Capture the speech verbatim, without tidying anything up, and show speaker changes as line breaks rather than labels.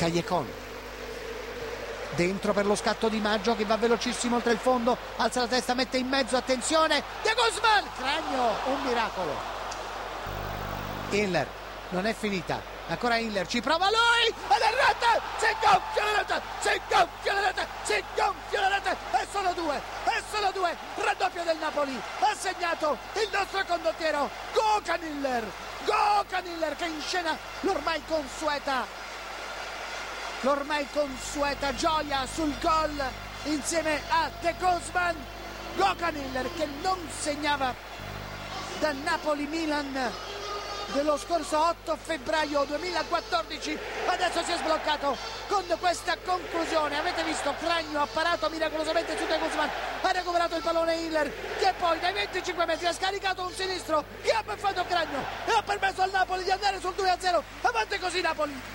Callejon dentro per lo scatto di Maggio che va velocissimo oltre il fondo, alza la testa, mette in mezzo, attenzione, De Guzman, Cragno, un miracolo. Hiller, non è finita, ancora Hiller, ci prova lui, ed è rete, si gonfia la rete, si gonfia la rete, si gonfia la rete, e sono due, e sono due, raddoppio del Napoli, ha segnato il nostro condottiero, Gökhan Hiller, Gökhan Hiller che inscena l'ormai consueta l'ormai consueta gioia sul gol insieme a De Guzman. Gökhan Hiller che non segnava da Napoli-Milan dello scorso otto febbraio duemilaquattordici, adesso si è sbloccato con questa conclusione. Avete visto, Cragno ha parato miracolosamente su De Guzman, ha recuperato il pallone Hiller che poi dai venticinque metri ha scaricato un sinistro che ha beffato Cragno e ha permesso al Napoli di andare sul due a zero. Avanti così Napoli!